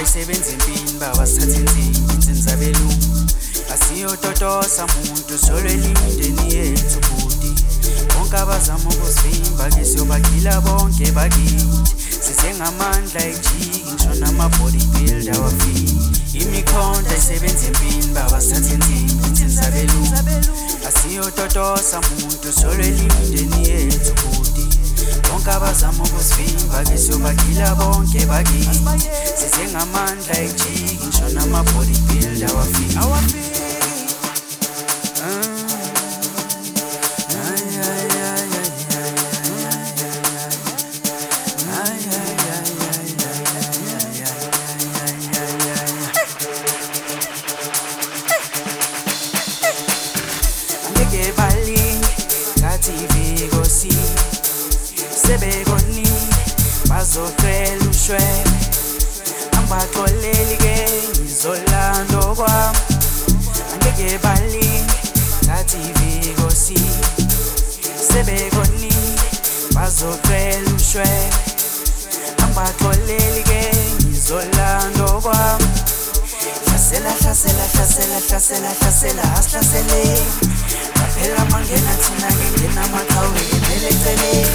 isebenza empini baba sithatha insimbi insimbi zabelungu asiyototosa muntu solwela imindeni yethu bhuti bonke abazama ukusivimba ke siyobagila bonke bakithi sisengamandla ejiki ngisho nama-bodybuilder wafika imikhonto isebenza empini baba sithatha insimbi insimbi zabelungu asiyototosa muntu solwela imindeni yethu bhuti bonke abazama ukusivimba ke siyobagila bonke bakithi sisengamandla ejiki ngisho nama-bodybuilder wafika angeke balinge ngathi ivikosi sebekoni bazocela ushwele angibaxoleli-ke ngizolanda kwami angeke balinge ngathi ivikosi sebekoni bazocela ushwele angibaxoleli-ke ngizolanda kwami hlasela hlasela hlasela hlasela hlasela asihlaseleni phela mangena thina ngengena amaqhawe ngemele eceleni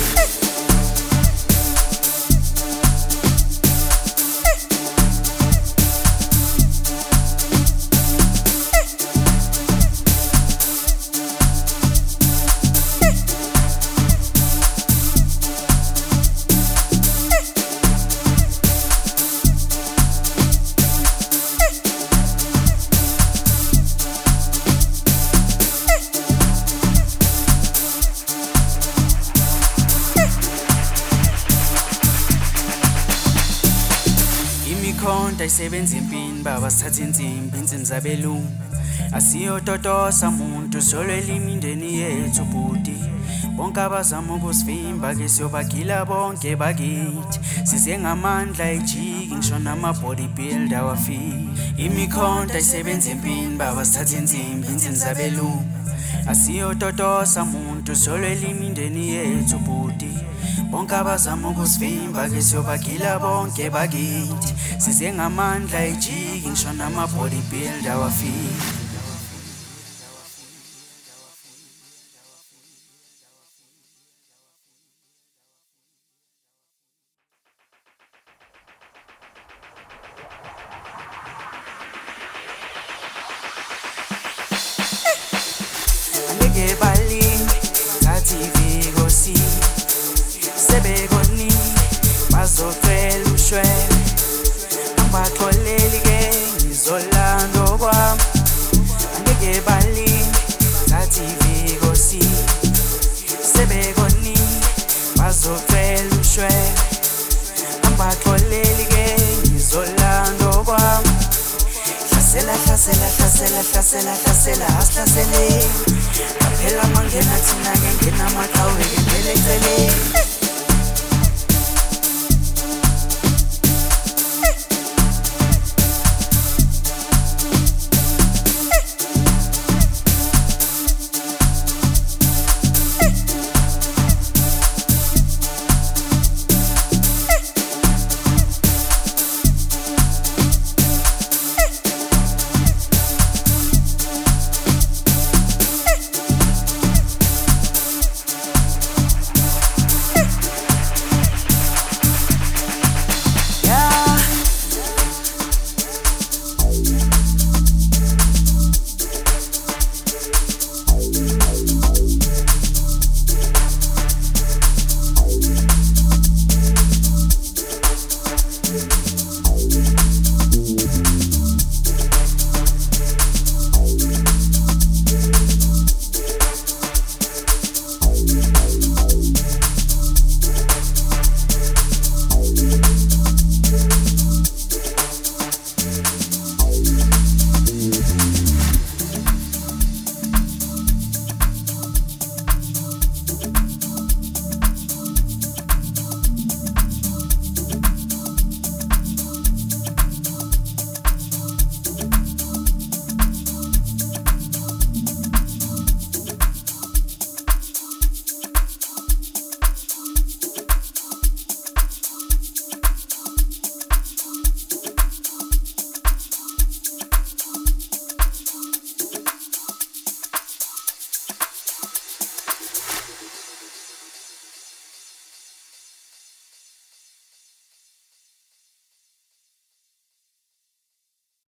imikhonto isebenza empini baba sithatha insimbi insimbi zabelungu asiyototosa muntu solwela imindeni yethu bhuti bonke abazama ukusivimba ke siyobagila bonke bakithi sisengamandla ejiki ngisho nama-bodybuilder wafika imikhonto isebenza empini baba sithatha insimbi insimbi zabelungu asiyototosa muntu solwela imindeni yethu bhuti bonke abazama ukusivimba ke siyobagila bonke bakithi sisengamandla ejiki ngisho nama-bodybuilder wafika angeke balinge ngathi ivikosi sebekoni bazocela ushwele angibaxoleli-ke ngizolanda kwami angeke balinge ngathi ivikosi sebekoni bazocela ushwele angibaxoleli-ke ngizolanda kwami hlasela hlasela hlasela hlasela hlasela asihlaseleni phela mangena thina ngengena amaqhawe ngemele eceleni